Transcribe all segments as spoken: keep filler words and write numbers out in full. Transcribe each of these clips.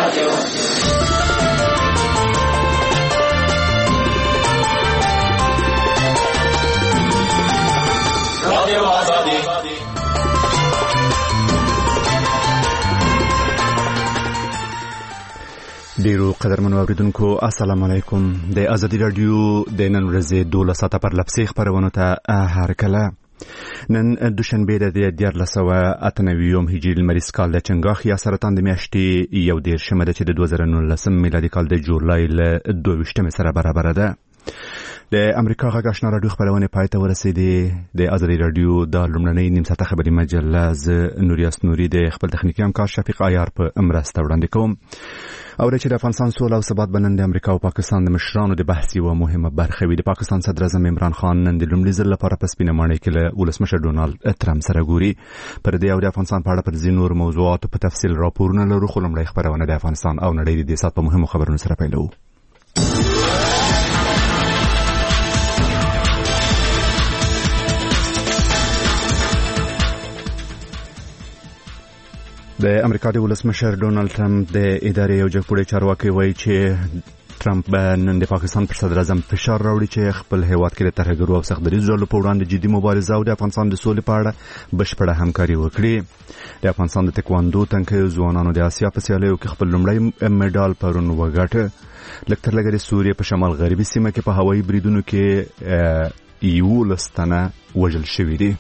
ډیرو قدرمنو اوریدونکو السلام علیکم. د ازادي رادیو د نن ورځې دولس ساعته پر لپسې خبرونه ته هرکله. نن دوشنبه د دیارلس سوه اته نوي هجري لمریز کال د چنګاښ یا سرطان د میاشتې یو دېرشمه ده چې د دوه زره نولسم میلادي کال د جولای له دوه ویشتمې سره برابره ده. د امریکا غږ آشنا رادیو خبرونه پای ته ورسېدې. د ازادي رادیو د لومړنۍ نیم ساعته خبري مجله ز نوریاس نوري د خپل تخنیکي همکار شفیق عیار په مرسته وړاندې کوم. او چې د افغانستان سوله او ثبات بلند د امریکا او پاکستان د مشرانو د بحث یوه مهمه برخه وي. د پاکستان صدر اعظم عمران خان نن د لومړي ځل لپاره په سپینه ماڼۍ کې له ولسمشر ډونالډ ټرمپ سره ګوري. پر دې او د افغانستان په اړه پر ځینو نور موضوعاتو په تفصیل راپورونه لرو، خو لومړی خبرونه د افغانستان او نړۍ د دې ساعت په مهمو خبرونو سره پیلوو. د امریکا د ولسمشر ډونالډ ټرمپ د ادارې یو جګپوړی چارواکي وایي چې ټرمپ به نن د پاکستان پر صدر اعظم فشار راوړي چې خپل هیواد کې د ترهګرو او سختدریزو ډلو په وړاندې جدي مبارزه او د افغانستان د سولې په اړه بشپړه همکاري وکړي. د افغانستان د تکواندو تنکیو ځوانانو د اسیا په سیالیو کې خپل لومړی میډال پرون وګاټه. لږ تر لږه د سوریې په شمال غربي سیمه کې په هوایي بریدونو کې یولس تنه وژل شوي دي.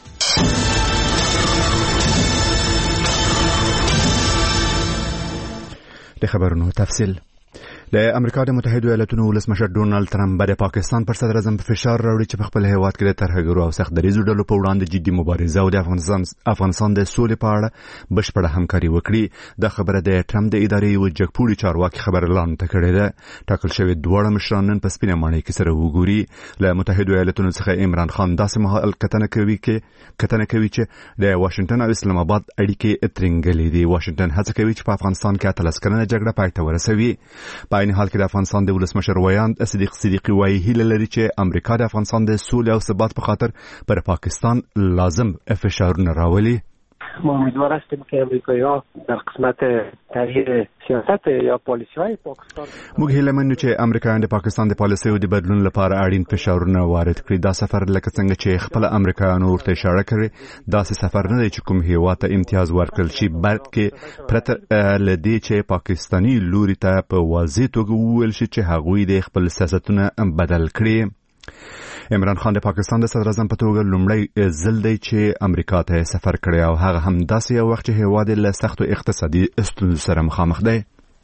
د خبرونو تفصیل. د امریکا د متحده ایالاتونو ولسمشر ډونالډ ټرمپ د پاکستان پر صدر اعظم فشار راوړي چې په خپل هیواد کې د ترهګرو او سختدریزو ډلو په وړاندې جدي مبارزه او د افغانستان افغانستان د سولې په اړه بشپړه همکاري وکړي. دا خبره د ټرمپ د ادارې یو جګپوړي چارواکي خبر اعلان کړی ده. ټاکل شوی دواړه مشران نن په سپینه ماڼۍ کې سره وګوري. له متحده ایالاتونو څخه عمران خان داسې مهال کتنه کوي کې کتنه کوي چې د واشنگټن او اسلام آباد اړیکې ترنګلې دي. واشنگټن هڅه کوي چې په افغانستان کې اتلس کلنه جګړه پای ته ورسوي. په عین حال کې د افغانستان د ولسمشر ویاند صدیق صدیقی وایي هیله لري چې امریکا د افغانستان د سولې او ثبات په خاطر پر پاکستان لازم فشارونه راولي. ما امیدوار هستیم که امریکایی‌ها در قسمت تغییر سیاست یا پالیسی‌های پاکستان موږ هیله منو چې امریکایان د پاکستان د پالیسیو د بدلون لپاره اړین فشارونه وارد کړي. دا سفر لکه څنګه چې خپل امریکایانو ورته اشاره کړې داسې سفر نه دی چې کوم هیواد ته امتیاز ورکړل شي، بلکې پرته له دې چې پاکستاني لوري ته په واضح توګه وویل شي چې هغوی د خپل سیاستونه بدل کړي. عمران خان د پاکستان د صدر اعظم په توګه لومړی ځل دی چې امریکا ته سفر کړی او هغه هم داسې یو وخت چې هیواد له سختو اقتصادي ستونزو سره مخامخ دی.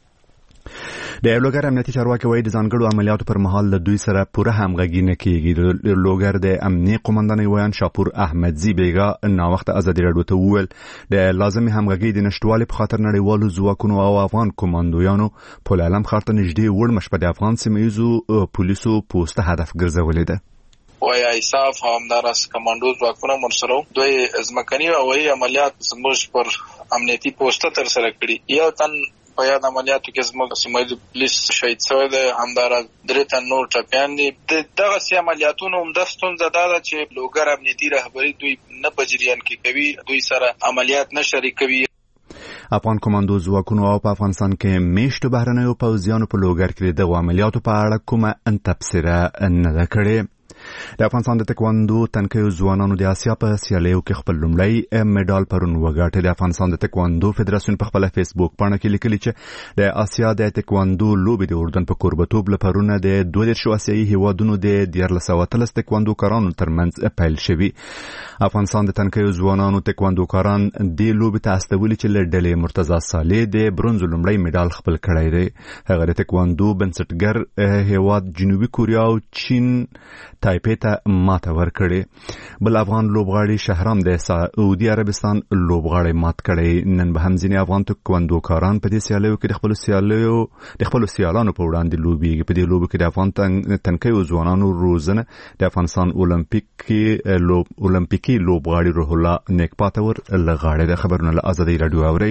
د لوګر امنیتي چارواکي وایي د ځانګړو عملیاتو پر مهال له دوی سره پوره همغږي نه کیږي. د لوګر د امنیتي قومندان ویان شاپور احمدزي بیگا ناوخته ازادي رادیو ته وویل د لازمي همغږي د نشټوالي په خاطر نړیوالو ځواکونو او افغان کمانډویانو په لالم خاطر نږدې وړ مشبه د افغان سیمایي پولیسو پوسټ هدف ګرځولې ده. وای ایساف همدارس کمانډو ځواکونه مرسرو دوی ځمکني او وی عملیات زموږ پر امنیتي پوسټ تر سره کړی. یو تن په یاد عملیاتو کې زموږ سیمایي پولیس شهید شوی دی، همدارس درې تن نور ټپیان دي. دغه سي عملیاتونو هم د ستونزه ده چې لوګر امنیتي رهبری دوی نه په جریان کې کوي، دوی سره عملیات نه شریکوي. افغان کمانډو ځواکونو او په افغانستان کې میشتو بهرنیو پوځیانو په لوګر کې د عملیاتو په اړه کومه تبصره نه ده کړې. د افغانستان د تکواندو تنکیو ځوانانو د اسیا په سیالیو کې خپل لومړی میډال پرون وګاټه. د افغانستان د تکواندو فدراسیون په خپل فیسبوک پاڼه کې لیکلي چې د اسیا د تکواندو لوبې د اردن په کوربتوب لپاره د دوه دیرشو اسیایي هیوادونو د دیارلس سوه اتلس تکواندو کارانو ترمنځ پیل شوی. افغانستان د تنکیو ځوانانو تکواندو کاران د لوبې ته استولي چې له ډلې مرتضی صالح د برونز لومړی میډال خپل کړی دی. هغه د تکواندو بنسټګر هیواد جنوبي کوریا او چین تایپې ته ماته ورکړې. بل افغان لوبغاړي شهرام د سعودي عربستان لوبغاړي مات کړي. نن به هم ځینې افغان تکواندوکاران په دې سیالیو کې د خپل سیالیو د خپل سیالانو په وړاندې لوبېږي. په دې لوبو کې د افغان تنکیو ځوانانو روزنه د افغانستان اولمپیکي لوب اولمپیکي لوبغاړي روح الله نیکپاتور لغاړي. د خبرونه له ازادي رادیو اوري.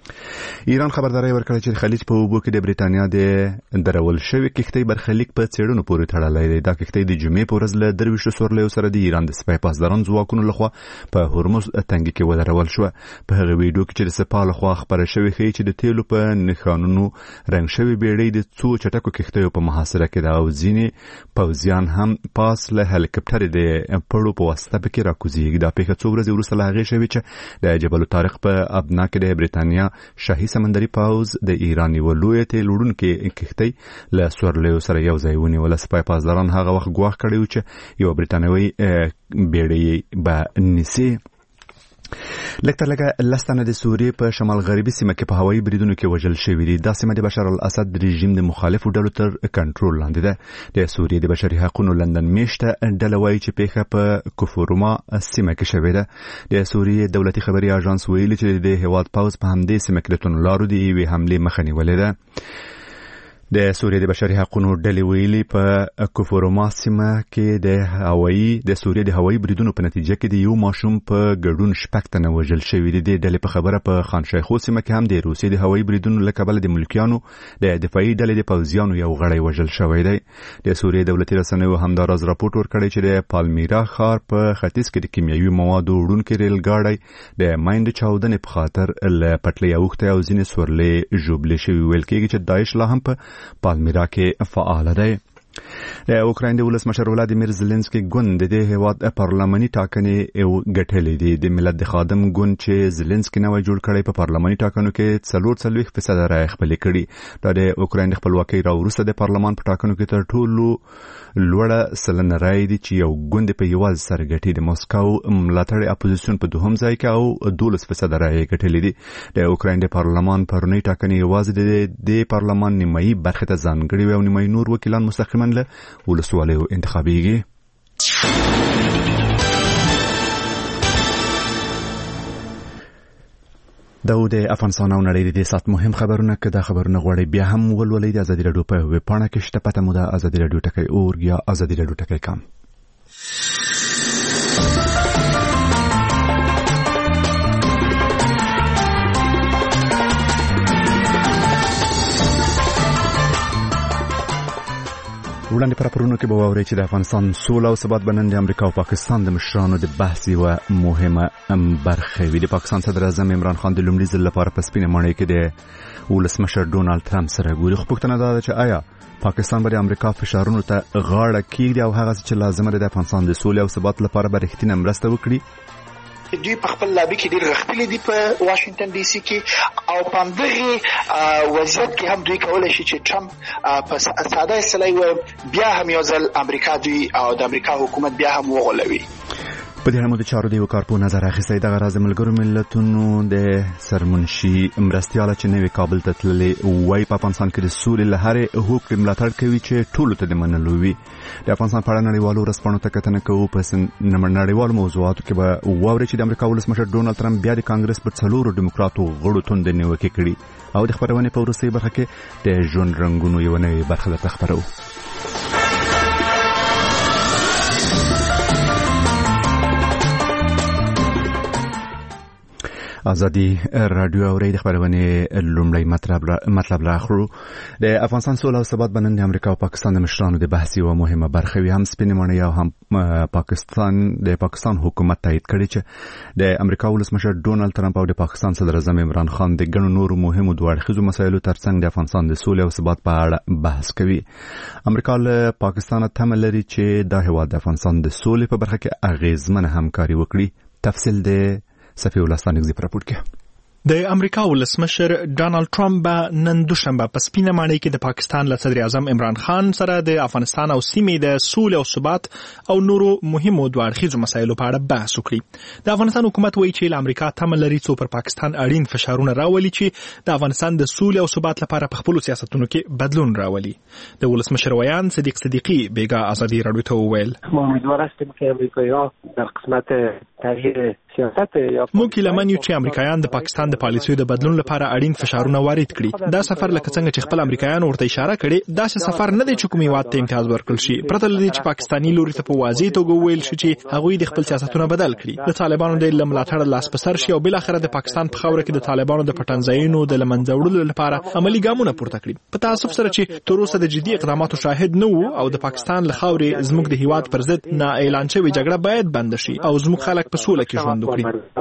ایران خبرداري ورکړه چې خلیج په اوبو کې د بریټانیا د درول شوی کښتۍ برخلیک په څېړنو پورې تړلې ده. دا کښتۍ د جمعې په ورځ له درویشتو سورلیو سره د ایران د سپای پاسداران ځواکونو لخوا په هرمز تنګي کې ودرول شو. په هغه ویډیو کې چې د سپاه لخوا خبره شوې ښيي چې د تیلو په نښانونو رنګ شوی بیړۍ د څو چټکو کښتیو په محاصره کې ده او ځینې پوځیان هم پاس له هلیکاپټر د پړو په واسطه پکې راکوزیږي. دا پیښه څو ورځې وروسته له هغې شوې چې د جبل الطارق په ابنا کې د بریټانیا شاهي سمندري پوځ د ایران یو لوی تیل وړونکې کښتۍ له سورلیو سره یو ځای ونیوله. سپای پاسداران هغه وخت ګواښ کړی و چې یو بریټانوي بیړۍ به نیسي. لکه لکه لستانه د سوریې په شمال غربي سیمه کې په هوایي بریدونو کې وژل شوي دي. دا سیمه د بشار الاسد رژیم د مخالفو ډلو تر کنټرول لاندې ده. د سوریې د بشري حقوقو لندن میشته ډله وایي چې پیښه په کفورما سیمه کې شوې ده. د سوریې دولتي خبري اژانس ویلي چې د هیواد پوځ په همدې سیمه کې د تونلارو د یوې حملې مخه نیولې ده. د سوریې د بشري حقوقو ډلې ویلي په کفورما سیمه کې د هوایي د سوریې د هوایي بریدونو په نتیجه کې د یو ماشوم په ګډون شپږ تنه وژل شوي دي. د ډلې په خبره په خان شیخو سیمه کې هم د روسیې د هوایي بریدونو له کبله د ملکیانو د دفاعي ډلې د پوځیانو یو غړی وژل شوی دی. د سوریې دولتي رسنیو همداراز راپورټ ورکړی چې د پالمیرا ښار په ختیځ کې د کیمیاوي موادو وړونکي ریل ګاډی د مایند چاودنې په خاطر له پټلۍ اوښتی او ځینې سورلۍ ژوبلې شوي. ویل کېږي چې داعش لا هم په پالمیرا کې فعال دی. د اوکراین د ولسمشر ولادیمیر زيلنسکي ګوند د هیواد پارلماني ټاکنې یو ګټلې دي. د ملت د خادم ګوند چې زيلنسکي نوې جوړ کړي په پارلماني ټاکنو کې څلور څلوېښت فیصد رایې خپلې کړي. دا د اوکراین د خپلواکۍ راوروسته د پارلمان په ټاکنو کې تر ټولو لوړه سلنه رایې دي چې یو ګوند په یوازې سر ګټي. د مسکو ملاتړ اپوزیسیون په دوهم ځای کې او دولس فیصد رایې ګټلې دي. د اوکراین د پارلمان پرونی ټاکنې یوازې د پارلمان نیمایي برخه ته ځانګړي وي او نیمایي نور وکیلان مستقیما له ولسوالیو انتخابیږي. دا د افغانستان او نړۍ د سات مهم خبرونه که دا خبرونه غواړي بیا هم ولولئ د ازادي راډیو په ویب پاڼه کې شته. پته مو ده ازادي راډیو ټکی اورګ یا ازادي راډیو ټکی کام. وړاندې پر پرونو کې به واورئ چې د افغانستان سوله او ثبات به نن د امریکا او پاکستان د مشرانو د بحث یوه مهمه برخه وي. د پاکستان صدر اعظم عمران خان د لومړي ځل لپاره په سپینه ماڼۍ کې د ولسمشر ډونالد ټرمپ سره ګوري. خو پوښتنه دا ده چې آیا پاکستان به د امریکا فشارونو ته غاړه کېږدي او هغه چې لازمه ده د افغانستان د سولې او ثبات لپاره به رښتینه مرسته وکړي؟ دوی په خپل لابي کې ډېر غښتلي دي په واشنگټن ډي سي کې او په همدغې وضعیت کې هم دوی کولی شي چې ټرمپ په ساده اصطلاح ووایم بیا هم یو ځل امریکا دوی او د امریکا حکومت بیا هم وغولوي. په دې اړه د چارو د یو کارپو نظر اخیستی. دغه راز د ملګرو ملتونو د سرمنشي مرستیاله چې نوې کابل ته تللې وایي په افغانستان کې د سولې له هرې هوکړې ملاتړ کوي چې ټولو ته د منلو وي. د افغانستان په اړه نړیوالو ورځپاڼو ته کتنه کوو. په نړیوالو موضوعاتو کې به واورئ چې د امریکا ولسمشر ډونالد ټرمپ بیا د کانګرس پر څلورو ډیموکراتو غړو توندې نیوکې کړي او د خپرونې په وروستۍ برخه کې د ژوند رنګونو یوه نوې برخه درته خپروو. ازادي رادیو اوري د خبرونه لومړی مطلب مطلب راخرو. د افغانستان سوله او ثبات بنن د امریکا او پاکستان د مشرانو د بحث یوه مهمه برخه وي. هم سپینې ماڼۍ او هم پاکستان د پاکستان حکومت تایید کړی چې د امریکا ولسمشر ډونالد ټرمپ او د پاکستان صدر اعظم عمران خان د ګڼو نورو مهمو دوه اړخیزو مسایلو ترڅنګ د افغانستان د سولې او ثبات په اړه بحث کوي. امریکا له پاکستان تمه لري چې د هیواد د افغانستان د سولې په برخه کې اغیزمنه همکاري وکړي. تفصیل د صفی ولستان اگزی پراپورت کې. د امریکا ولسمشر ډانلډ ټرمپ به نن دوشنبه په سپینه ماڼۍ کې د پاکستان له صدر اعظم عمران خان سره د افغانستان او سیمې د سولې او ثبات او نورو مهمو دوه اړخیزو مسایلو په اړه بحث وکړي. د افغانستان حکومت وایي چې له امریکا تمه لري څو پر پاکستان اړین فشارونه راولي چې د افغانستان د سولې او ثبات لپاره په خپلو سیاستونو کې بدلون راولي. د ولسمشر ویان صدیق صدیقی بیګا ازادي راډیو ته وویل: ما امیدوار هستیم که امریکایی‌ها در قسمت تغییر سیاست یا موږ لمن یو چې امریکایان د پاکستان د پالیسیو د بدلون لپاره اړین فشارونه وارد کړي. دا سفر لکه څنګه چې خپل امریکایان ورته اشاره کړي دا سفر نه دی چې کومي واده ته امتیاز ورکړل شي، پرته لدې چې پاکستاني لوري ته په واضح توګه ویل شي چې هغوی د خپل سیاستونه بدل کړي، د طالبانو د ملاتړ لاس په سر شي او بل اخر د پاکستان په خاوره کې د طالبانو د پټنځایونو د لمنځه وړلو لپاره عملی ګامونه پورته کړي. په تاسف سره چې تر اوسه د جدي اقداماتو شاهد نه وو او د پاکستان له خاورې زموږ د هیواد پر ضد نه اعلان شوی جګړه باید بند شي او زموږ خلک په سوله کې ژوند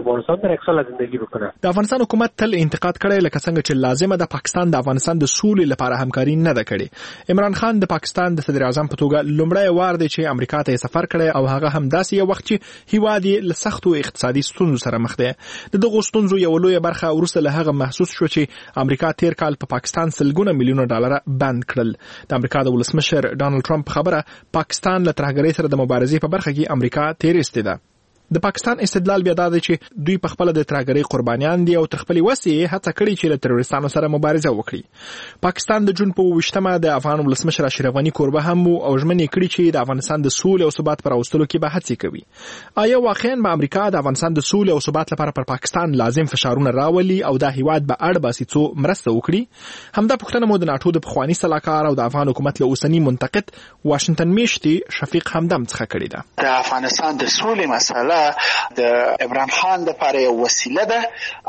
وکړي. د افغانستان حکومت تل انتقاد کړی لکه څنګه چې لازمه د پاکستان د افغانستان د سولې لپاره همکاري نه ده کړې. عمران خان د پاکستان د صدر اعظم په توګه لومړی وار دی چې امریکا ته سفر کړی او هغه هم داسې یو وخت چې هیواد یې له سختو اقتصادي ستونزو سره مخ دی. د دغو ستونزو یو لویه برخه وروسته له هغه محسوس شو چې امریکا تیر کال په پاکستان سلګونه میلیونه ډالر بند کړل. د امریکا د ولسمشر ډانلډ ټرمپ خبره پاکستان له ترهګرۍ سره د مبارزې په برخه کې امریکا تیر ایستې ده. د پاکستان استدلال بیا دا دی چې دوی په خپل د ترهګرۍ قربانیان دي او تر خپل وسې هڅه کړې چې له تروریستانو سره مبارزه وکړي. پاکستان د جون په وشتمه د افغان ولسمشر اشرف غنی کوربه هم او ژمنې کړې چې د افغانستان د سولې او ثبات پر اوستلو کې به هڅې کوي. آیا واقعا به امریکا د افغانستان د سولې او ثبات لپاره پر پاکستان لازم فشارونه راولي او د هیواد به اړ باسي څو مرسته وکړي؟ همدا پوښتنه مو د ناټو د پخوانی سلاکار او د افغان حکومت له اوسنی منتقد واشنگټن میشتي شفیق همدم څخه کړې ده. د افغانستان د سولې مسله د عمران خان لپاره یو وسیله ده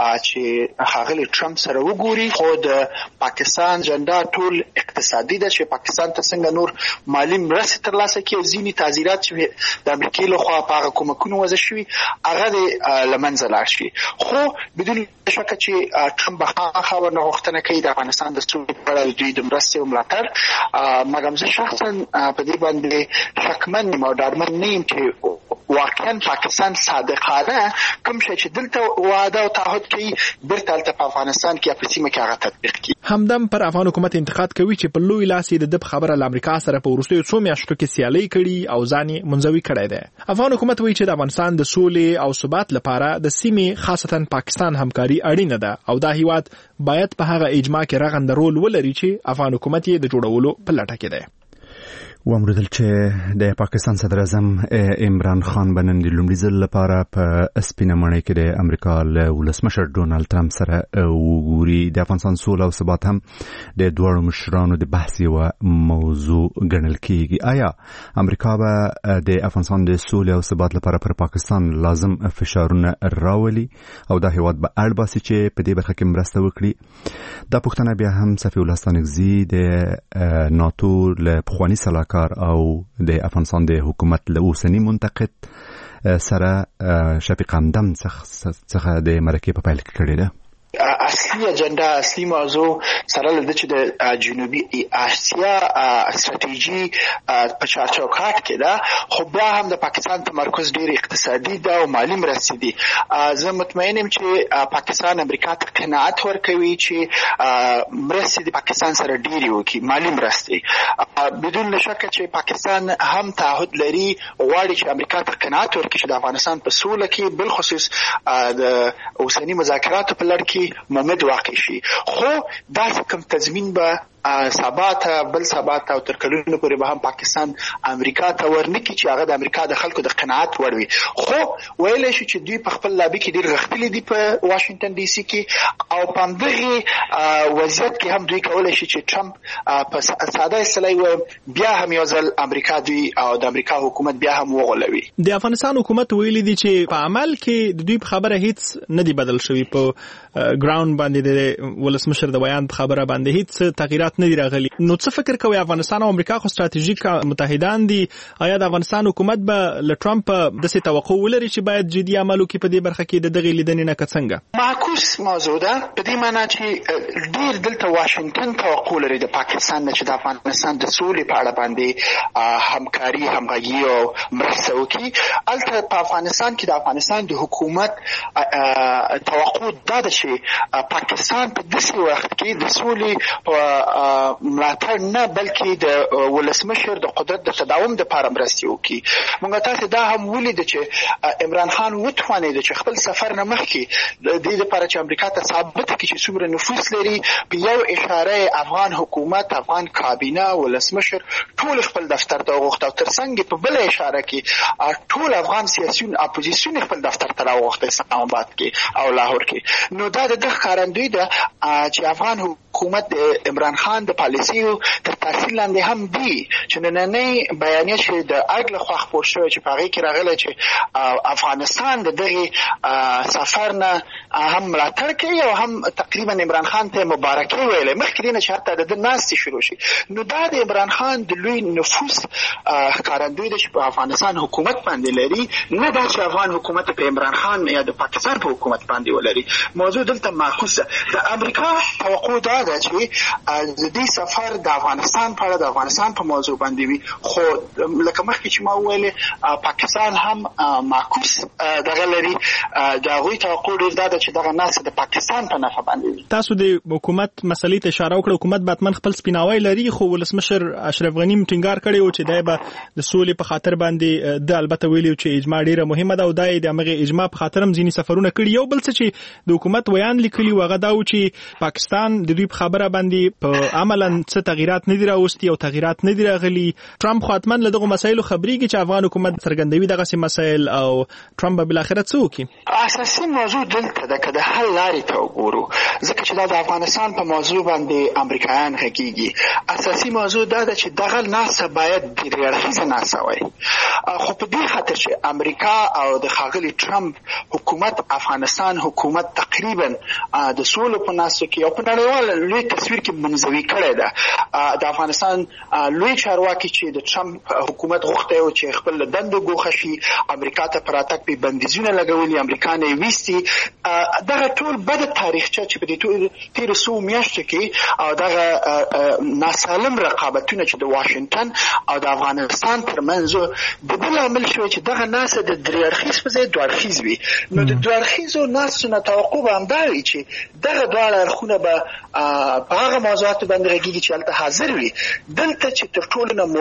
چې ښاغلی ټرمپ سره وګوري، خو د پاکستان جنډا ټول اقتصادي ده چې پاکستان ته څنګه نور مالی مرستې ترلاسه کړي او ځینې تعزیرات چې د امریکې لخوا په هغه کومکونو وضع شوي هغه د له منځه لاړ شي. خو بدون شکه چې ټرمپ به خبر نه غوښتنه کوي د افغانستان د سولې په اړه دوی د مرستې او ملاتړ، مګر زه شخصا په دې باندې شکمن یم او ډاډمن نه یم چې واقعا پاکستان صادقانه کوم شي چې دلته وعده او تعهد کوي بیرته هلته په افغانستان کې په سیمه کې هغه تطبیق کړي. همدم پر افغان حکومت انتقاد کوي چې په لوی لاس د دب خبره له امریکا سره په وروستیو څو میاشتو کې سیالي کړي او ځان یې منځوي کړی دی. افغان حکومت وایي چې د افغانستان د سولې او ثبات لپاره د سیمې خاصتا پاکستان همکاري اړینه ده او دا هیواد باید په هغه اجماع کې رغنده رول ولري چې افغان حکومت یې د جوړولو په لټه کې دی. و امروزل چې د پاکستان صدر اعظم عمران خان بنن د لومړي ځل لپاره په سپینه ماڼۍ کې د امریکا له ولسمشر ډونالد ټرمپ سره وګوري. د افغانستان سوله او ثبات هم د دوه مشرانو د بحث یو موضوع ګڼل کیږي. آیا امریکا به د افغانستان د سوله او ثبات لپاره پر پاکستان لازم فشارونه راولي او دا هیواد به اړ باسي چې په دې برخه کې مرسته وکړي؟ دا پوښتنه بیا هم صفی الله ستانکزي د ناتو له پخوانی سلاکار او د افغانستان د حکومت له اوسنی منتقد سره شفیق همدم څخه د مرکې په پیل کې کړې ده. اصلي اجنډا اصلي موضوع سره لږ چې د جنوبي اسیا استراتیژي په چارچوکاټ کې ده، خو بیا هم د پاکستان تمرکز ډیر اقتصادي ده او مالی مرستې دي. زه مطمئن یم چې پاکستان امریکا ته قناعت ورکوي چې مرستې د پاکستان سره ډیرې وکړي، مالی مرستې. بدون شک چې پاکستان هم تعهد لري غواړي چې امریکا ته قناعت ورکړي چې د افغانستان په سوله کې بالخصوص د اوسنی مذاکراتو په لړ کې مومد واقع شي. خو داسې کوم تضمین به ثبات بل ثبات او تر کلونو پورې به هم پاکستان امریکا ته ورنکي چې هغه د امریکا د خلکو د قناعت وړ وي. خو ویلی شي چې دوی په خپل لابي کې ډیر غښتلي دي په واشنگټن ډي سي کې او په همدغې وضعیت کې هم دوی کولی شي چې ټرمپ په ساده اصطلاح ووایم بیا هم یو ځل امریکا دوی او د امریکا حکومت بیا هم وغولوي. د افغانستان حکومت ویلي دي چې په عمل کې د دوی په خبره هیڅ نه دی بدل شوی، په ګراوند باندې د ولسمشر د بیان په خبره باندې هیڅ تغییرات نه دی راغلي. نو څه فکر کوي افغانستان او امریکا خو ستراتیژیک متحدان دي، آیا د افغانستان حکومت به له ټرمپ داسې توقع ولري چې باید جدي عمل وکړي په دې برخه کې د دغې لیدنې نه که څنګه؟ معکوس موضوع ده په دې معنی چې ډیر دلته واشنگټن توقع لري د پاکستان نه چې د افغانستان د سولې په اړه باندې همکاري همغږي او مرسته وکړي. هلته په افغانستان کې د افغانستان د حکومت توقع دا ده چې پاکستان په داسې وخت کې د سولې په ملاتړ نه بلکې د ولسمشر د قدرت د تداوم لپاره مرستې وکړي. موږ تاسو دا هم ولید چې عمران خان وتوانید چې خپل سفر نه مخکې د دې لپاره چې امریکا ته ثابت کړي چې څومره نفوذ لري په یو اشاره افغان حکومت، افغان کابینه، ولسمشر ټول خپل دفتر ته وغوښته، او ترڅنګ په بل اشاره کې ټول افغان سیاسيون اپوزیسیون خپل دفتر ته راوغوښته اسلام آباد کې او لاهور کې. نو دا د ښکارندوی ده چې افغان حکومت عمران خان د پالیسیو تر تاثیر لاندې هم دی چې نننۍ بیانیه چې د اګل خو خپور شوی چې په هغه کې راغلی چې افغانستان د دغه سفر نه هم ملاتړ کوي او هم تقریبا عمران خان ته مبارکي ویلې مخکې دې نه چې حتی د ناستې شروع شي. نو دا د عمران خان د لوی نفوذ ښکارندوی ده چې په افغانستان حکومت باندې لري، نه دا چې افغان حکومت په عمران خان یا د پاکستان په حکومت باندې ولري. موضوع دلته معکوسه. د امریکا توقع دا ده چې د دې سفر د افغانستان په اړه د افغانستان په موضوع باندې وي، خو لکه مخکې چې ما ویلې پاکستان هم معکوس دغه لري. د هغوی توقع ډېر دا ده چې دغه ناسه د پاکستان په نفع باندې وي. تاسو د حکومت مسلې ته اشاره وکړه. حکومت باتمن خپل سپیناوی لري، خو ولسمشر اشرف غنی ټینګار کړی و چې دای به د سولې په خاطر باندې د البته ویلي چې اجماع ډیره مهمه ده او دای د هغه اجماع په خاطر هم ځینی سفرونه کړي. یو بل څه چې د حکومت ویان لیکلی و هغه دا و چې پاکستان د دوی په خبره باندې په عملاً څه تغیرات نه دي راوستي او تغیرات نه دي راغلي. ټرمپ خو حتماً له دغه مسایلو خبرېږي چې افغان حکومت څرګندوي دغه مسایل او ټرمپ به بالاخره څه وکړي. اساسي موضوع دلته ده که د حل لارې ته وګورو، ځکه چې دا د افغانستان په موضوع باندې امریکایان غږیږي. اساسي موضوع دا ده چې دغه ناسه باید درې اړخیزه ناسه وي، خو په دې خاطر چې امریکا او د ښاغلي ټرمپ حکومت افغانستان حکومت تقریبا د سولو په ناسو کې او په نړیوال لوی تصویر کې منزوي کړی ده. د افغانستان لوی چارواکي چې د ټرمپ حکومت غوښته و چې خپل دندو ګوښه شي، امریکا ته پر راتګ په بندیزونه لګولي، امریکا نه یې ویستي. دغه ټول بده تاریخچه چې په دې تېرو څو میاشتو کې او دغه ناسالم رقابتونه چې د واشنګټن او د افغانستان ترمنځ د بل عامل شوی چې دغه ناسه د درې اړخیز په ځای دوه اړخیز وي. نو د دوه اړخیزو ناسو نه توقع به همدا وي چې دغه دواړه اړخونه به په هغه موضوعاتو باندې غږیږي چې هلته حاضر وي. دلته چې تر ټولو نه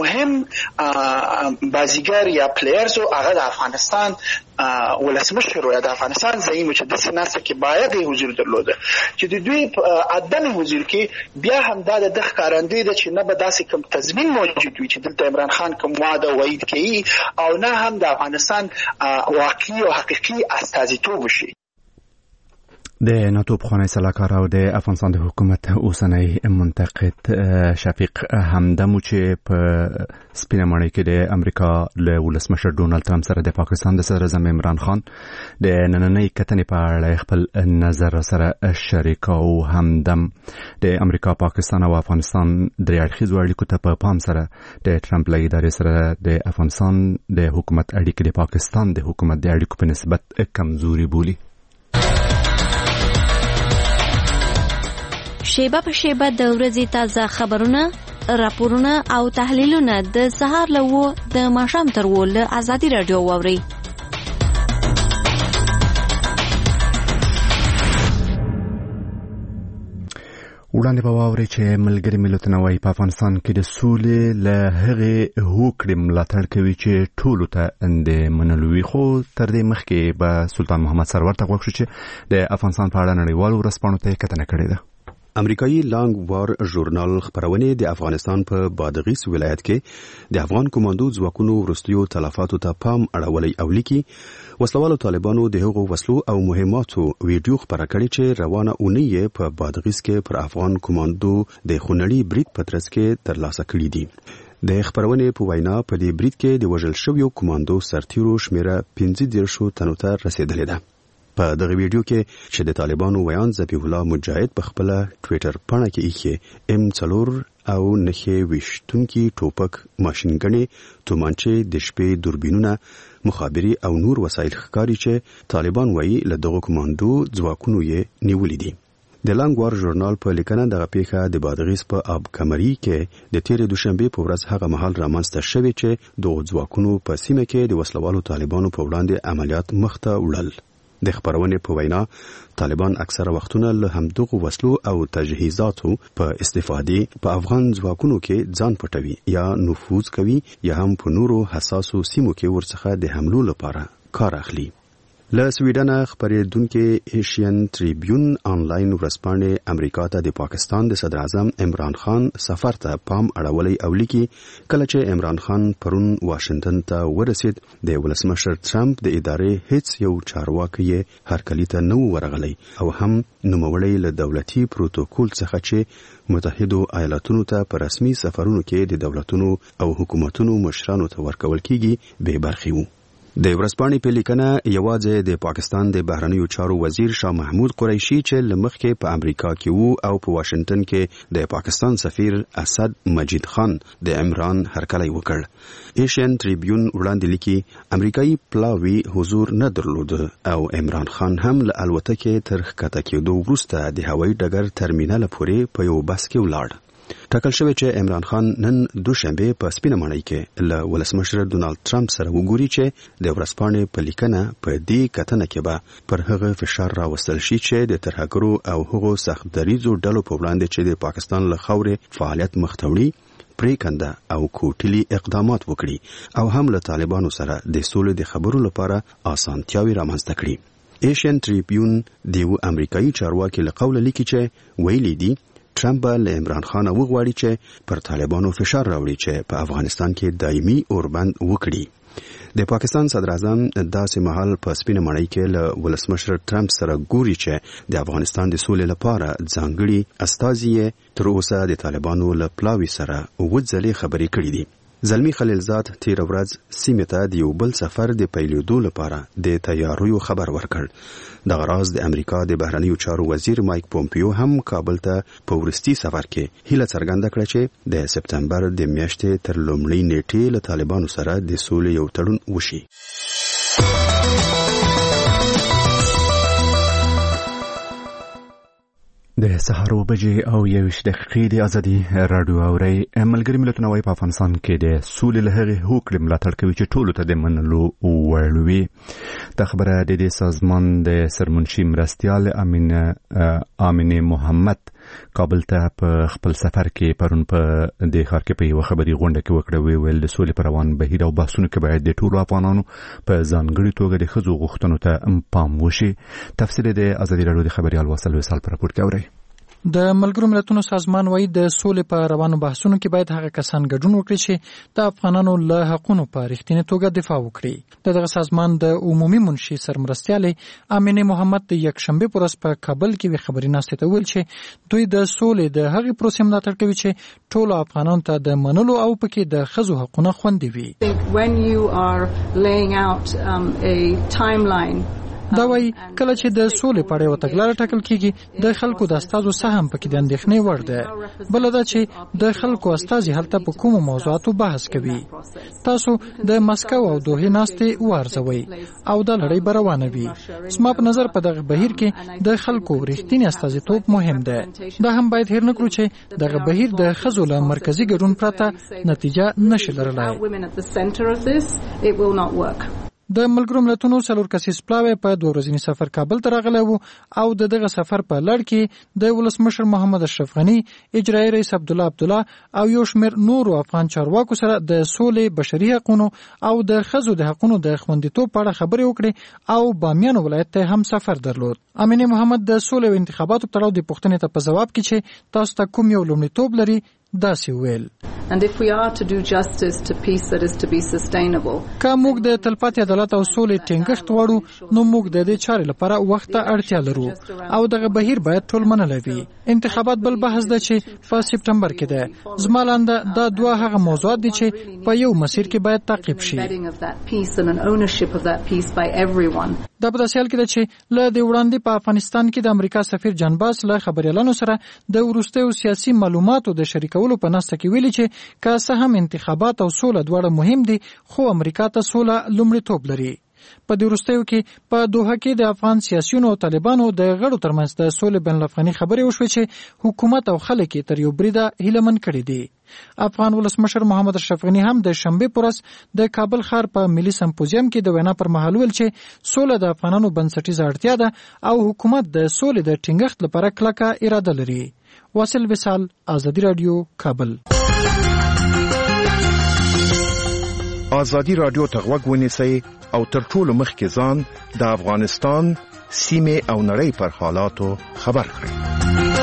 مهم بازیګر یا پلیرز هغه د افغانستان ولسمشر یا د افغانستان زعیم چې داسې ناسه کې باید یې حضور درلوده، چې د دوی عدم حضور کې بیا هم دا د ښکارندوی ده چې نه به داسې کوم تضمین موجود وي چې دلته عمران خان کوم وعده وعید کوي او نه هم د افغانستان واقعي او حقیقي استازیتوب وشي. د ناتو پخوانی سلاکار او د افغانستان د حکومت اوسنی منتقد شفیق همدمو چې په سپینه ماڼۍ کې د امریکا له ولسمشر ډونالد ټرمپ سره د پاکستان د صدر اعظم عمران خان د نننۍ کتنې په اړه خپل نظر سره شریک او همدم د امریکا، پاکستان او افغانستان درې اړخیزو اړیکو ته په پام سره د ټرمپ له ادارې سره د افغانستان د حکومت اړیکې د پاکستان د حکومت د اړیکو په نسبت کمزوري بولي. شیبه په شیبه د ورځې تازه خبرونه، راپورونه او تحلیلونه د سهار له و د ماښام تر و له ازادي راډیو واورئ. وړاندې به واورئ چې ملګري ملتونه وایي په افغانستان کې د سولې له هغې هوکړې ملاتړ کوي چې ټولو ته د منلو وي، خو تر دې مخکې به سلطان محمد سرور ته غوږ شو چې د افغانستان په اړه نړیوالو ورځپاڼو ته یې کتنه کړې ده. امریکایي لانګ وار ژورنال خبرونه د افغانستان په بادغیس ولایت کې د افغان کمانډو ځواکونو وروستیو تلفاتو ته پام اړولی او لیکي وسلوالو طالبانو د هغو وسلو او مهماتو ویډیو خبره کړې چې روانه اونۍ په بادغیس کې پر افغان کمانډو د خونړي برید په ترڅ کې ترلاسه کړې دي. د خبرونه په وینا په دې برید کې د وژل شویو کمانډو سرتیرو شمیره پنځه دیرشو تنو ته رسیدلې ده. په دغه ویډیو کې چې د طالبانو ویان ذبیح الله مجاهد په خپل ټوئیټر پاڼه کې ایښی ام څلور او نښې ویشتونکي ټوپک، ماشینګنې، تومانچې، د شپې دوربینونه، مخابري او نور وسایل ښکاري چې طالبان وایي له دغو کمانډو ځواکونو یې نیولي دي. د لانګ وار ژورنال په لیکنه دغه پیښه د بادغیس په اب کمري کې د تیرې دوشنبه په ورځ هغه مهال رامنځته شوې چې دغو ځواکونو په سیمه کې د وسلوالو طالبانو په وړاندې عملیات مخته وړل. د خبرونې په وینا طالبان اکثره وختونه له همدغو وسلو او تجهیزاتو په استفادې په افغان ځواکونو کې ځان پټوي یا نفوذ کوي یا هم په نورو حساسو سیمو کې ورڅخه د حملو لپاره کار اخلي. له سویډن خبرېدونکو ایشین ټریبیون آنلاین ورځپاڼې امریکا ته د پاکستان د صدر اعظم عمران خان سفر ته پام اړولی او لیکي کله چې عمران خان پرون واشنگټن ته ورسید د ولسمشر ټرمپ د ادارې هیڅ یو چارواکي هرکلی ته نو ورغلی او هم نوموړی له دولتي پروتوکول څخه چې متحده ایالاتونو ته په رسمي سفرونو کې د دولتونو او حکومتونو مشرانو ته ورکول کیږي به برخي وو. د ورځپاڼې په لیکنه یوازې د پاکستان د بهرنیو چارو وزیر شاه محمود قریشي چې لمخکې په امریکا کې وو او په واشنگټن کې د پاکستان سفیر اسد مجید خان د عمران هرکلی وکړ. ایشین ټریبیون وړاندې لیکي امریکایي پلاوی حضور نه درلود او عمران خان هم له الوتکې تر ښکته کېدو وروسته د هوایي ډګر ترمینل پورې په یو بس کې ولاړ. ټاکل شوی چې عمران خان نن دوشنبه په سپینه ماڼۍ کې له ولسمشر ډونالد ټرمپ سره وګوري چې د ورځپاڼې په لیکنه په دې کتنه کې به پر هغه فشار راوستل شي چې د ترهګرو او هغو سخت دریځو ډلو په وړاندې چې د پاکستان له خاورې فعالیت مختوړي پریکنده او کوټلي اقدامات وکړي او هم له طالبانو سره د سولې د خبرو لپاره اسانتیاوي رامنځته کړي. ایشین ټریبیون د امریکایي چارواکي له قوله لیکي چې ویلي دي ټرمپ له عمران خان وغواړي چې پر طالبانو فشار راوړي چې په افغانستان کې دایمي اوربند وکړي. د پاکستان صدر اعظم داسې مهال په سپینه ماڼۍ کې له ولسمشر ټرمپ سره ګوري چې د افغانستان د سولې لپاره ځانګړي استازي تر اوسه د طالبانو له پلاوي سره وځلې خبرې کړې دي. زلمی خلیلزاد تیر ورځ سیمه ته د یو بل سفر د پیلېدو لپاره د تیاریو خبر ورکړ. د غراز د امریکا د بهرنیو چارو وزیر مایک پومپیو هم کابل ته په ورستي سفر کې هیله څرګنده کړه چې د سپتمبر د میاشتې تر لومړۍ نیټې له طالبانو سره د سولې یو تړون وشي. د سهار وبجې او یویشت دقیقې د ازادي راډیو اورئ. ملګري ملتونه وايي په افغانستان کې د سولې له هغې هوکړې ملاتړ کوي چې ټولو ته د منلو وړ وي. دا خبره د دې سازمان د سرمنشي مرستیال امینه محمد کابل ته په خپل سفر کې پرون په د ښار کې په یو خبري غونډه کې وکړه. وی ویل د سولې پر روان بهیر او بحثونو کې باید د ټولو افغانانو په ځانګړي توګه د ښځو غوښتنو ته پام وشي. تفصیل د ازادي راډیو د خبريال وصل وصال پر راپور کوي. د ملګرو ملتونو سازمان وايي د سولې په روانو بحثونو کې باید هغه کسان ګډون وکړي چې د افغانانو له حقوقو په رښتینې توګه دفاع وکړي. دغه سازمان د عمومي منشي سرمرستیالې امینه محمد د یک شنبه پر ورځ په کابل کې خبري ناشته ته ویل چې دوی د سولې د هغې پروسې ملاتړ کوي چې ټولو افغانانو ته د منلو او پکې د ښځو حقوقونه خوندي وي. When you are laying out um, a timeline دا وایي کله چې د سولې په اړه یو تګلاره ټاکل کیږي د خلکو د استازو سهم پکې د اندېښنې وړ ده. بل دا چې د خلکو استازي هلته په کومو موضوعاتو بحث کوي. تاسو د مسکو او دوحې ناستې وارزوي او د لړۍ بروانه وي. زما په نظر په دغه بهیر کې د خلکو رښتینی استازیتوب مهم ده. دا هم باید هیر نکړو چې دغه بهیر د ښځو له مرکزي ګډون پرته نتیجه نشي لرلای. د ملګرو ملتونو څلور کسیز پلاوی په دوه ورځني سفر کابل ته راغلی وو او د دغه سفر په لړ کې د ولسمشر محمد اشرف غنی، اجرایي رئیس عبدالله عبدالله او یو شمېر نورو افغان چارواکو سره د سولې، بشري حقوقو او د ښځو د حقوقو د خوندیتوب په اړه خبرې وکړې او بامیان ولایت ته هم سفر درلود. امینه محمد د سولې او انتخاباتو تړاو د پوښتنې ته په جواب کې چې تاسو ته کوم یو لومړیتوب لري داسې ویل. And if we are to do justice to peace that is to be sustainable. که موږ د تلپاتې عدالت او سولې ټینګښت غواړو نو موږ د دې چارې لپاره وخت ته اړتیا لرو او دغه بهیر باید ټول منلی وي. انتخابات بل بحث ده چې په سپتمبر کې ده. زما لاندې دا دوه هغه موضوعات دي چې په یو مسیر کې باید تعقیب شي. دا په داسې حال کې ده چې له دې وړاندې په افغانستان کې د امریکا سفیر جان باس له خبريالانو سره د وروستیو سیاسي معلوماتو د شریکولو په ناسته کې ویلي چې که څه هم انتخابات او سوله دواړه مهم دي خو امریکا ته سوله لومړیتوب لري. په دې وروستیو کې په دوحه کې د افغان سیاسيونو او طالبانو د غړو ترمنځ د سولې بین الافغاني خبرې وشوې چې حکومت او خلک تر یو بریده هیلمن کړي دي. افغان ولسمشر محمد اشرف غنی هم د شنبه پرس د کابل ښار په ملي سمپوزیم کې د وینا پر مهال ویل چې سوله د افغانانو بنسټیزه اړتیا ده او حکومت د سولې د ټینګښت لپاره کلکه اراده لري. واصل وصال، آزادی رادیو، کابل. آزادی رادیو ته غوږ ونیسئ او تر ټولو مخکې ځان د افغانستان سیمې او نړۍ پر حالاتو خبر کړئ.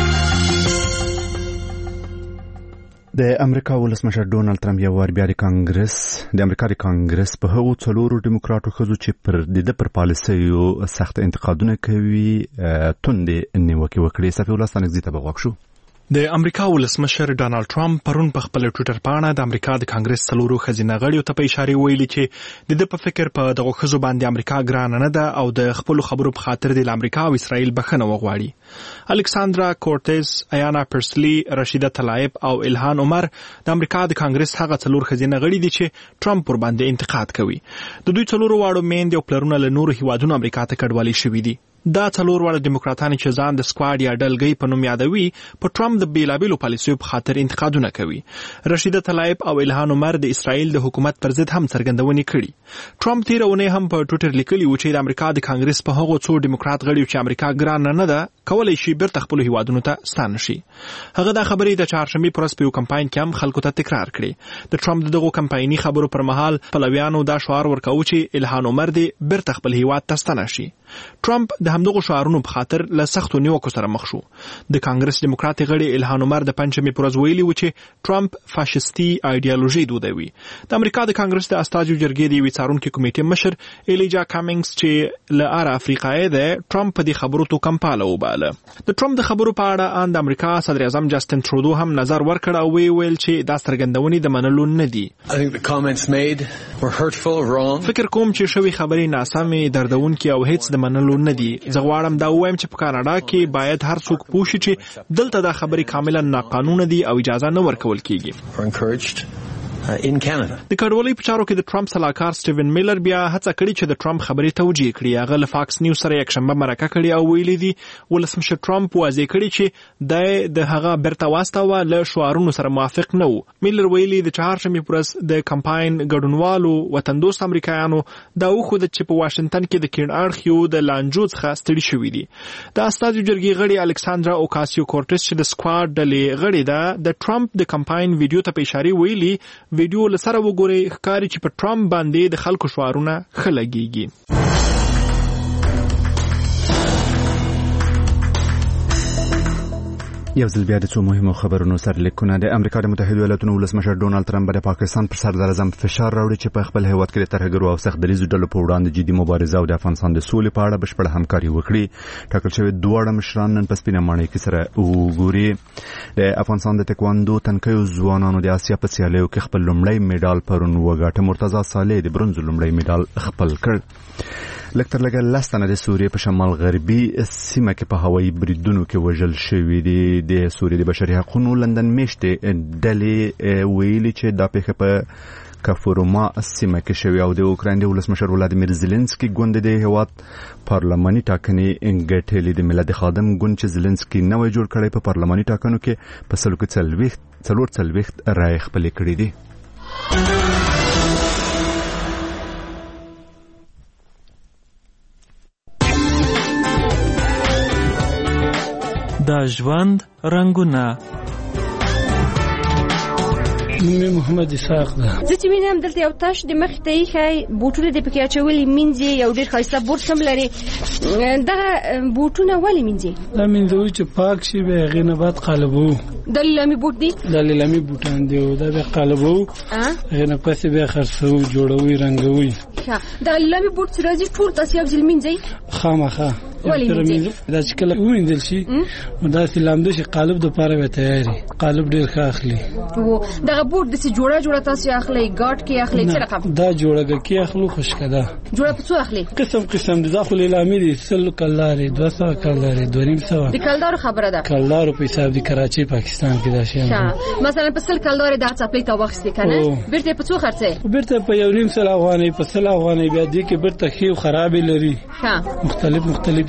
د امریکا ولسمشر ډونالد ټرمپ یو وار بیا د کانګرس د امریکا د کانګرس په هغو څلورو دیموکراتو ښځو چې پر د پر پالیسیو سخت انتقادونه کوي توندې نیوکې وکړې. صفي الله ستانکزي ته بغوښ شو. د امریکا ولسمشر ډانلډ ټرمپ پرون په خپل ټوئیټر پاڼه د امریکا د کانګرس څلورو ښځینه غړیو ته په اشاره ویلي چې د ده په فکر په دغه ښځو باندې امریکا ګرانه نه ده او د خپلو خبرو په خاطر د امریکا او اسرائیل بخښنه وغواړي. الکساندرا کورټز، ایانا پرسلی، رشیده طلایب او الهان عمر د امریکا د کانګرس هغه څلور ښځینه غړي دي چې ټرمپ ور باندې انتقاد کوي. د دوی څلورو واړو میندې او پلرونه له نورو هیوادونو امریکا ته کډوالي شوي دي. دا څلور واړه دیموکراتان چې ځان د سکواډ یا ډلګۍ په نوم یادوي په ټرمپ د بیلابیلو پالیسیو په خاطر انتقادونه کوي. رشیده طلایب او الهان عمر د اسرائیل د حکومت پر ضد هم څرګندونې کړي. ټرمپ تېره اونۍ هم په ټوئیټر لیکلي و چې د امریکا د کانګرس په هغو څو دیموکرات غړیو چې امریکا ګرانه نه ده کولی شي بیرته خپلو هیوادونو ته ستانه شي. هغه دا خبرې د چهارشنبې په ورځ په یو کمپاین کې هم خلکو ته تکرار کړې. د ټرمپ د دغو کمپایني خبرو پر مهال پلویانو دا شعار ورکاوه چې الهان عمر دې بیرته خپل هیواد ته ستانه شي. ټرمپ د همدغو شعارونو په خاطر له سختو نیوکو سره مخ شو. د کانګرس دیموکرات غړي الهان عمر د پنځمې په ورځ ویلي و چې ټرمپ فاشیستي ایډیالوژي دودوي. د امریکا د کانګرس د استازو جرګې د یوې څارونکي کمیټې مشر ایلیجا کامینګز چې له اره افریقایي ده ټرمپ په دې خبرو تو کمپاله وباله. د ټرمپ د خبرو په اړه ان د امریکا صدر اعظم جسټن ترودو هم نظر ورکړ او وی ویل چې دا څرګندونې د منلو نه دي. فکر کوم چې شوی خبرې ناسمې، دردونکې او هیڅ د منلو نه دي. زه غواړم دا ووایم چې په کاناډا کې باید هر څوک پوه شي چې دلته دا خبرې کاملا ناقانونه دي او اجازه نه ورکول کیږي. in Canada. د کډوالۍ په چارو کې د ټرمپ سلاکار سټیون میلر بیا هڅه کړې چې د ټرمپ خبرې توجیه کړي. هغه له فاکس نیوز سره یکشنبه مرکه کړې او ویلي دي ولسمشر ټرمپ واضح کړي چې د هغه بیرته واستاوه له شعارونو سره موافق نه و. میلر ویلي د چهارشنبې په ورځ د کمپاین ګډونوالو وطندوست امریکایانو دا وښوده چې په واشنګټن کې د کیڼ اړخ یو د لانجو څخه ستړي شوي دي. د استازو جرګې غړي الکساندرا اوکاسیو کورټس چې د سکواډ ډلې غړي ده د ټرمپ د کمپاین ویډیو ته په اشاره ویلي ویډیو لسره وګورئ ښکاري چې په ټرمپ باندې د خلکو شعارونه ښه لګیږي. یو ځل بیا د څو مهمو خبرونو سرلیکونه. د امریکا د متحده ایالاتو ولسمشر ډونالد ټرمپ د پاکستان پر صدر اعظم فشار راوړي چې په خپل هیواد کې د ترهګرو او سخت دریځو ډلو په وړاندې جدي مبارزه او د افغانستان د سولې په اړه بشپړه همکاري وکړي. ټاکل شوی دواړه مشران نن په سپینه ماڼۍ کې سره وګوري. د افغانستان د تکواندو تنکیو ځوانانو د اسیا په سیالیو کې خپل لومړی میډال پرون وګاټه. مرتضی صالح د برونز لومړی میډال خپل کړ. لکتر لګل لاستنه د سوریې په شمال غربي سیمه کې په هوایي بریدونو کې وژل شوی دي. د سوریې د بشري حقوقو لندن میشتې ډلې ویلي چې دا پیښه په کافورما سیمه کې شوی او د اوکراین د ولسمشر ولادیمیر زيلنسکي ګوند د هیواد پارلماني ټاکنې انګټلې. د ملت خادم ګوند چې زيلنسکي نوې جوړ کړی په پارلماني ټاکنو کې په سلو کې څلوېښت څلور څلوېښت رایې خپلې کړې دي. د ژوند رنگونه. نوم محمد اسحاق ده. زه چې وینم دلته یو تاش د مخ ته یې بوټونه د پکې اچولي مینځي یو ډېر ښایسته بوټ هم لري. دغه بوټونه ولې مینځي؟ دا مینځوي چې پاک شي به هغې نه بعد قالبو. دا لیلامي بوټ دي؟ دا لیلامي بوټان دي او دا بیا قالبو هغې نه پسې بیا خرڅوي جوړوي رنګوي. دغه لیلامي بوټ چې راځي ټول تاسې یو ځل مینځئ؟ خامخا دا چې کله ووینځل شي نو داسې لامده شي قالب دپاره به تیاري. قالب ډېر ښه اخلي. دغه بوټ داسې جوړه جوړه تاسې اخلئ ګاټ کې اخلئ څه رقم؟ دا جوړه کې اخلو خشکه ده. جوړه په څو اخلي؟ قسم قسم دي. دا خو لیلامي دي سل کلدارې دوه سوه کلدارې دوه نیم سوه. د کلدارو خبره ده؟ کلدارو په حساب دي کراچۍ پاکستان کې دا شی مثلا په سل کلدارې دا څپلۍ ته واخیستې که نه بېرته یې په څو خرڅئ؟ بېرته په یو نیم سل افغانۍ په سل افغانۍ بیا دې کې بېرته ښې او خرابې لري مختلف مختلف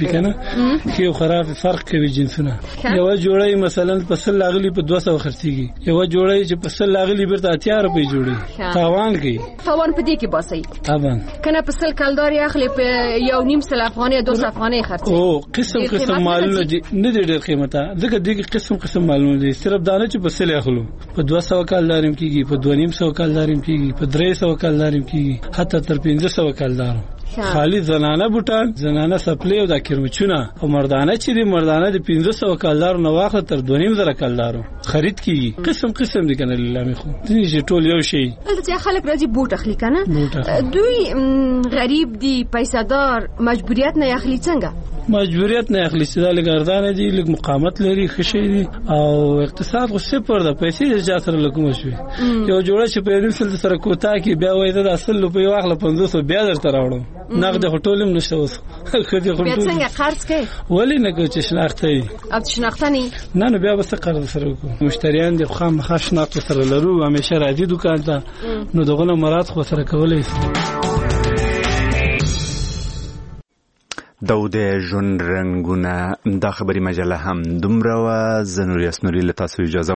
پی کنه خو خراب فرق کوي جنسونه یو جوړی مثلا په سل لاغلی په دوه سوه خرڅيږي یو جوړی چې په سل لاغلی بیرته اتیا روپۍ جوړي تاوان کوي تاوان په دې کې باسي طبعا کنه په سل کالداري اخلي په یو نیم سل افغاني دوه افغاني خرڅي او قسم قسم مالونه دي نه دي ډېر قیمته دغه دغه قسم قسم مالونه دي صرف دانه چې په سل اخلو په دوه سوه کالداري کېږي په دوه نیم سوه کالداري کېږي په درې سوه کالداري کېږي حتی تر پنځه سوه کالدارو خالی زنانه بوټان زنانه سپلې او د کرمچونه او مردانه چې دي مردانه د پنځه سوه کالدارو نه واخله تر دوه نیم زره کالدارو خرید کیږي قسم قسم دي کنه لیلامي خو دې ټول یو شی دلته خلک راځي بوټ اخلي کنه دوی غریب دي پیسادار مجبوریت نه اخلي څنګه مجبوریت نه اخلي چې د لګردان دي لګ مقاومت لري خشي دي او اقتصاد خو صفر ده پیسې د جاسر لکوم شوي یو جوړه چې په دې سل سره کوتا کې بیا وای د اصل په واخله پنځه سوه بیا درته راوړم نقد هټولم نشته اوس خدي خو څنګه قرض کوي ولی نه کوي چې شناختي او شناختنی نه نه بیا بس قرض سره کوم مشتریان دي خام خاص شناخت سره لرو همیشه راځي دکان ته نو دغه مراد خو سره کولای داود جون رنگونه دا خبری مجله هم دومره و زنوری اسنوری لتاسو اجازه